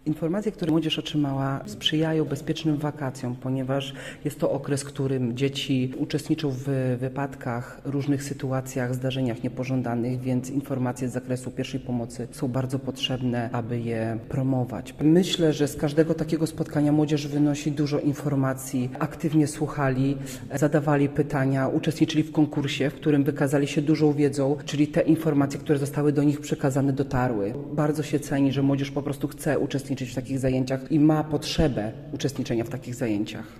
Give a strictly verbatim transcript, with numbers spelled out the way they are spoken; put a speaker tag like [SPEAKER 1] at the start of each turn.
[SPEAKER 1] Informacje, które młodzież otrzymała, sprzyjają bezpiecznym wakacjom, ponieważ jest to okres, w którym dzieci uczestniczą w wypadkach, różnych sytuacjach, zdarzeniach niepożądanych, więc informacje z zakresu pierwszej pomocy są bardzo potrzebne, aby je promować. Myślę, że z każdego takiego spotkania młodzież wynosi dużo informacji, aktywnie słuchali, zadawali pytania, uczestniczyli w konkursie, w którym wykazali się dużą wiedzą, czyli te informacje, które zostały do nich przekazane, dotarły. Bardzo się ceni, że młodzież po prostu chce uczestniczyć w takich zajęciach i ma potrzebę uczestniczenia w takich zajęciach.